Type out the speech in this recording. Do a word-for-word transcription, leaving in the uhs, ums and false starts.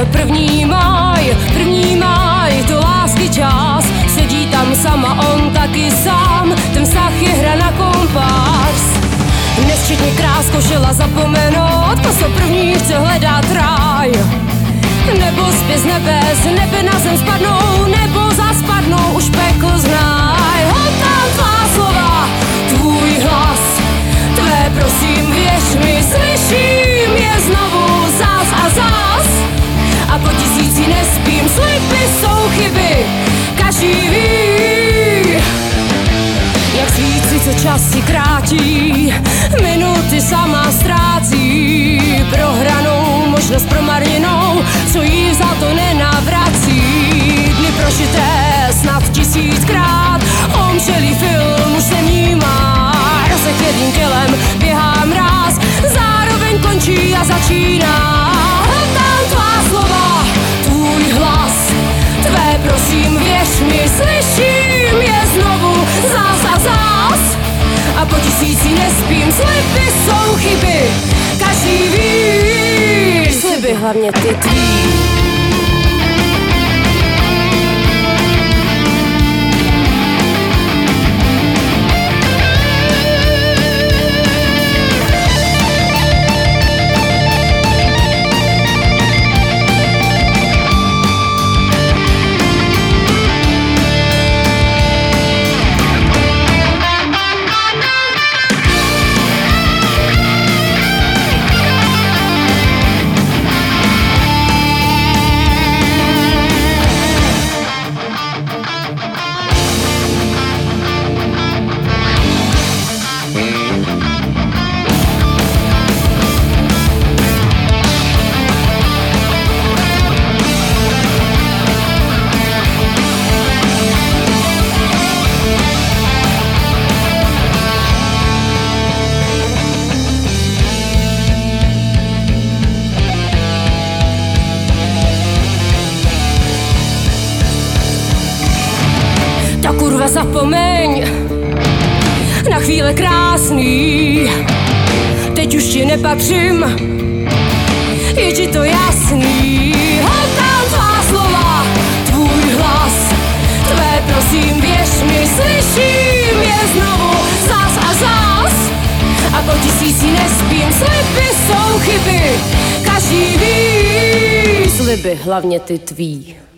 první máj, první máj, to lásky čas. Sedí tam sama, on taky sám, ten vztah je hra na kompas. Nesčetně krás košela zapomenout, to co první chce hledat ráj. Nebo zpět z nebes, nebe na zem spadnou, nebo zaspadnou, už peklo znaj. Hod tam tvá slova, tvůj hlas, tvé prosím věř mi, slyším je znovu zás a zás. A po tisíci nespím, sliby jsou chyby, každý ví. Jak svíci, co čas si krátí, minuty sama ztrácí, prohranou, možnost promarněnou, co jí za to nenavrací. Dny prožité snad tisíckrát, omšelý film už se vnímá, rozechvědným tělem běhá mráz, zároveň končí a začíná. Hledám tvá slova, tvůj hlas, tvé prosím věř mi, slyším je znovu zás a zás. A po tisíci nespím, sliby jsou chyby, každý ví, sliby hlavně ty tvý. Ta kurva zapomeň na chvíle krásný, teď už ti nepatřím, je ti to jasný. Hledám tvá slova, tvůj hlas, tvé prosím věř mi, slyším je znovu zás a zás. A po tisíci nespím, sliby jsou chyby, každý ví, sliby hlavně ty tvý.